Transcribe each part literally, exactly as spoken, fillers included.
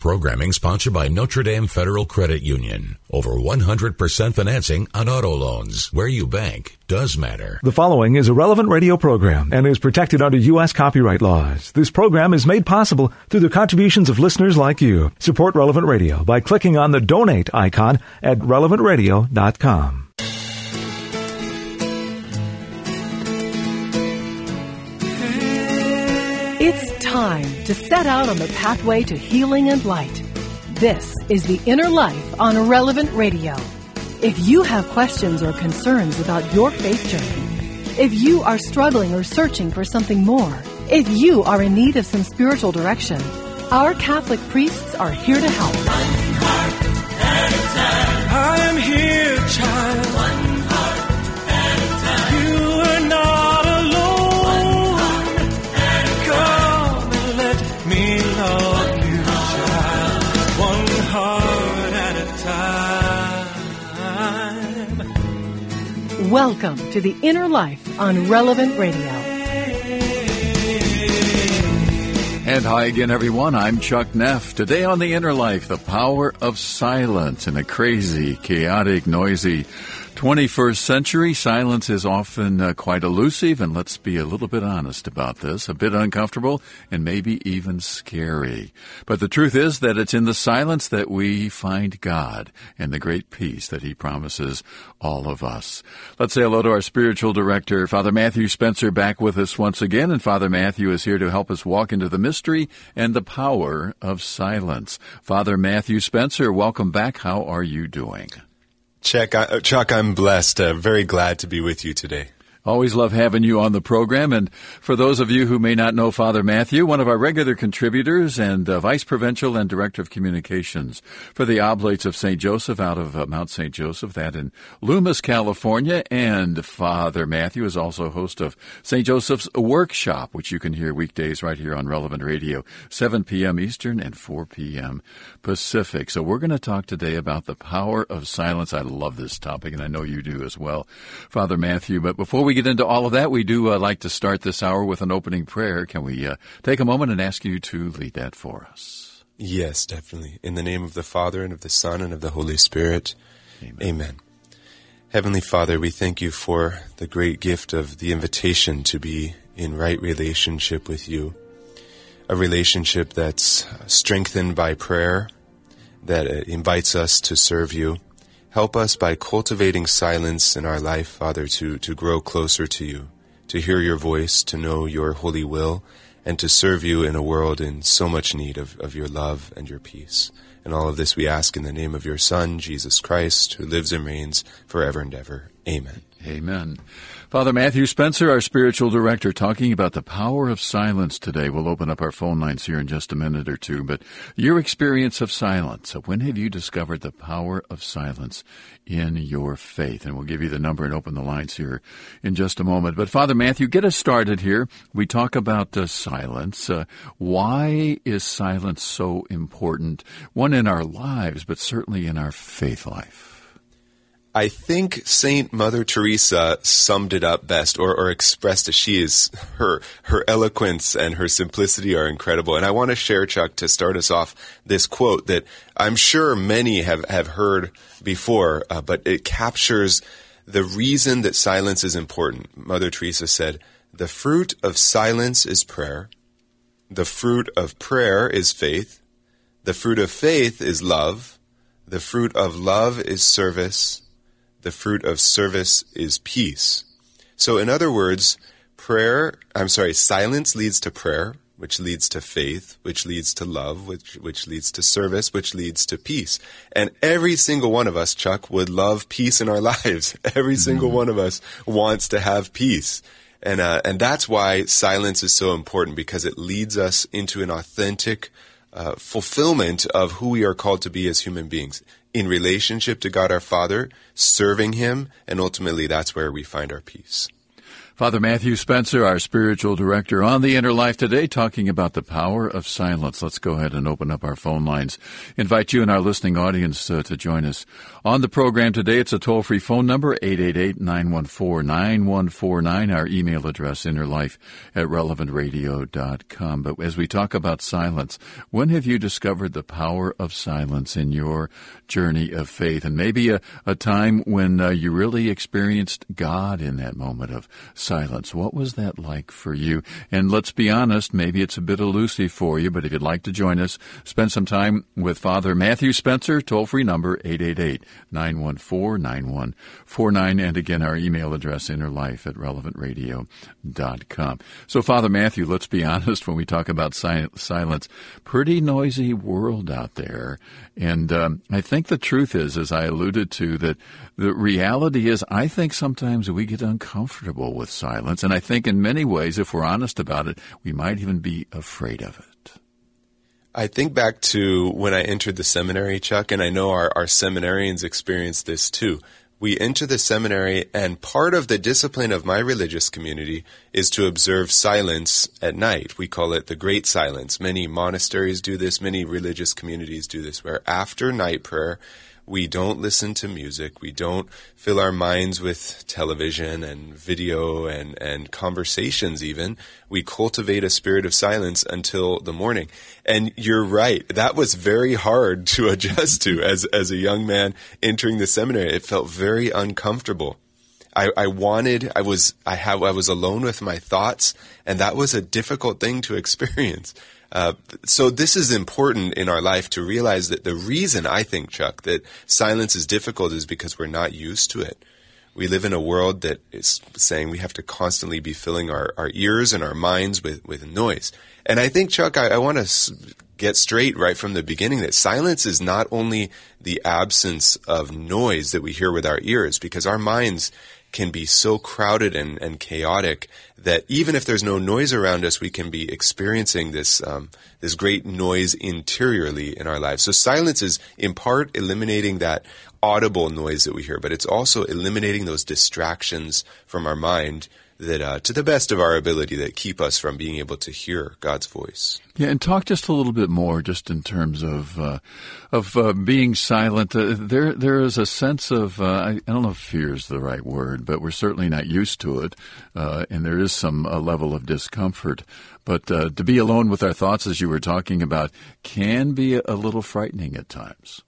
programming sponsored by Notre Dame Federal Credit Union. Over one hundred percent financing on auto loans. Where you bank does matter. The following is a relevant radio program and is protected under U S copyright laws. This program is made possible through the contributions of listeners like you. Support Relevant Radio by clicking on the donate icon at relevant radio dot com. It's time to set out on the pathway to healing and light. This is The Inner Life on Relevant Radio. If you have questions or concerns about your faith journey, if you are struggling or searching for something more, if you are in need of some spiritual direction, our Catholic priests are here to help. One heart at a time. I am here, child. One heart at a time. You are not alone. One heart at a time. Come and let me love you, child. One heart at a time. Welcome to The Inner Life on Relevant Radio. And hi again, everyone. I'm Chuck Neff. Today on The Inner Life, the power of silence in a crazy, chaotic, noisy twenty-first century. Silence is often uh, quite elusive, and let's be a little bit honest about this, a bit uncomfortable and maybe even scary. But the truth is that it's in the silence that we find God and the great peace that He promises all of us. Let's say hello to our spiritual director, Father Matthew Spencer, back with us once again. And Father Matthew is here to help us walk into the mystery and the power of silence. Father Matthew Spencer, welcome back. How are you doing? Chuck, I, Chuck, I'm blessed. Uh, very glad to be with you today. Always love having you on the program. And for those of you who may not know Father Matthew, one of our regular contributors and uh, Vice Provincial and Director of Communications for the Oblates of Saint Joseph out of uh, Mount Saint Joseph, that in Loomis, California. And Father Matthew is also host of Saint Joseph's Workshop, which you can hear weekdays right here on Relevant Radio, seven p.m. Eastern and four p.m. Pacific. So we're going to talk today about the power of silence. I love this topic, and I know you do as well, Father Matthew. But before we get into all of that, we do uh, like to start this hour with an opening prayer. Can we uh, take a moment and ask you to lead that for us? Yes, definitely. In the name of the Father, and of the Son, and of the Holy Spirit. Amen. Amen. Heavenly Father, we thank you for the great gift of the invitation to be in right relationship with you, a relationship that's strengthened by prayer, that invites us to serve you. Help us by cultivating silence in our life, Father, to, to grow closer to you, to hear your voice, to know your holy will, and to serve you in a world in so much need of, of your love and your peace. And all of this we ask in the name of your Son, Jesus Christ, who lives and reigns forever and ever. Amen. Amen. Father Matthew Spencer, our spiritual director, talking about the power of silence today. We'll open up our phone lines here in just a minute or two. But your experience of silence, when have you discovered the power of silence in your faith? And we'll give you the number and open the lines here in just a moment. But Father Matthew, get us started here. We talk about uh, silence. Uh, why is silence so important? One, in our lives, but certainly in our faith life. I think Saint Mother Teresa summed it up best, or, or expressed it. She is, her her eloquence and her simplicity are incredible. And I want to share, Chuck, to start us off, this quote that I'm sure many have, have heard before, uh, but it captures the reason that silence is important. Mother Teresa said, "The fruit of silence is prayer. The fruit of prayer is faith. The fruit of faith is love. The fruit of love is service. The fruit of service is peace." So in other words, prayer, I'm sorry, silence leads to prayer, which leads to faith, which leads to love, which which leads to service, which leads to peace. And every single one of us, Chuck, would love peace in our lives. Every mm-hmm. single one of us wants to have peace. And uh, and that's why silence is so important, because it leads us into an authentic uh, fulfillment of who we are called to be as human beings, in relationship to God our Father, serving Him, and ultimately that's where we find our peace. Father Matthew Spencer, our spiritual director on The Inner Life today, talking about the power of silence. Let's go ahead and open up our phone lines. Invite you and our listening audience uh, to join us on the program today. It's a toll-free phone number, eight eight eight, nine one four, nine one four nine. Our email address, innerlife at relevant radio dot com. But as we talk about silence, when have you discovered the power of silence in your journey of faith? And maybe a, a time when uh, you really experienced God in that moment of silence. What was that like for you? And let's be honest, maybe it's a bit elusive for you, but if you'd like to join us, spend some time with Father Matthew Spencer, toll-free number eight eight eight, nine one four, nine one four nine, and again, our email address, innerlife at relevant radio dot com. So, Father Matthew, let's be honest when we talk about si- silence. Pretty noisy world out there, and um, I think the truth is, as I alluded to, that the reality is I think sometimes we get uncomfortable with silence, and I think in many ways, if we're honest about it, we might even be afraid of it. I think back to when I entered the seminary, Chuck, and I know our, our seminarians experience this too. We enter the seminary, and part of the discipline of my religious community is to observe silence at night. We call it the Great Silence. Many monasteries do this, many religious communities do this, where after night prayer, we don't listen to music. We don't fill our minds with television and video and, and conversations even. We cultivate a spirit of silence until the morning. And you're right. That was very hard to adjust to as, as a young man entering the seminary. It felt very uncomfortable. I, I wanted, I was, I have, I was alone with my thoughts, and that was a difficult thing to experience. Uh, so this is important in our life to realize that the reason I think, Chuck, that silence is difficult is because we're not used to it. We live in a world that is saying we have to constantly be filling our, our ears and our minds with, with noise. And I think, Chuck, I, I want to s- get straight right from the beginning that silence is not only the absence of noise that we hear with our ears, because our minds can be so crowded and, and chaotic that even if there's no noise around us, we can be experiencing this um, this great noise interiorly in our lives. So silence is in part eliminating that audible noise that we hear, but it's also eliminating those distractions from our mind that, uh, to the best of our ability, that keep us from being able to hear God's voice. Yeah, and talk just a little bit more, just in terms of uh, of uh, being silent. Uh, there, there is a sense of uh, I, I don't know if fear is the right word, but we're certainly not used to it, uh, and there is some uh, level of discomfort. But uh, to be alone with our thoughts, as you were talking about, can be a, a little frightening at times.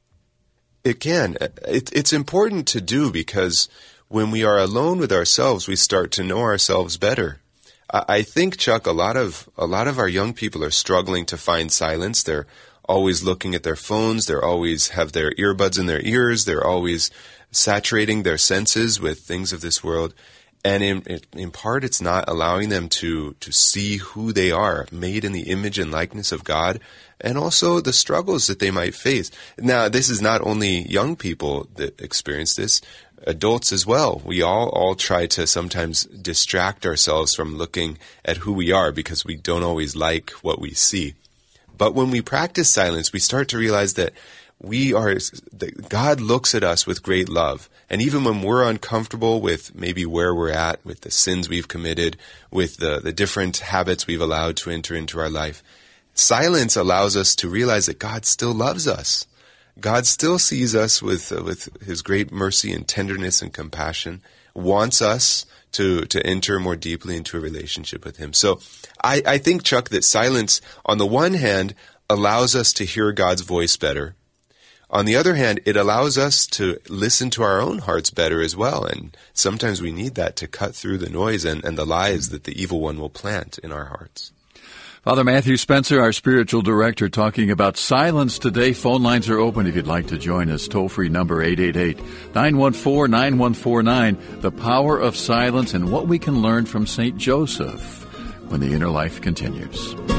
It can. It, it's important to do because when we are alone with ourselves, we start to know ourselves better. I think, Chuck, a lot of a lot of our young people are struggling to find silence. They're always looking at their phones. They're always have their earbuds in their ears. They're always saturating their senses with things of this world. And in, in part, it's not allowing them to, to see who they are, made in the image and likeness of God, and also the struggles that they might face. Now, this is not only young people that experience this, adults as well. We all, all try to sometimes distract ourselves from looking at who we are because we don't always like what we see. But when we practice silence, we start to realize that we are, that God looks at us with great love. And even when we're uncomfortable with maybe where we're at, with the sins we've committed, with the, the different habits we've allowed to enter into our life, silence allows us to realize that God still loves us. God still sees us with uh, with His great mercy and tenderness and compassion, wants us to, to enter more deeply into a relationship with Him. So I, I think, Chuck, that silence, on the one hand, allows us to hear God's voice better. On the other hand, it allows us to listen to our own hearts better as well. And sometimes we need that to cut through the noise and, and the lies that the evil one will plant in our hearts. Father Matthew Spencer, our spiritual director, talking about silence today. Phone lines are open if you'd like to join us. Toll-free number eight eight eight, nine one four, nine one four nine. The power of silence and what we can learn from Saint Joseph when the Inner Life continues.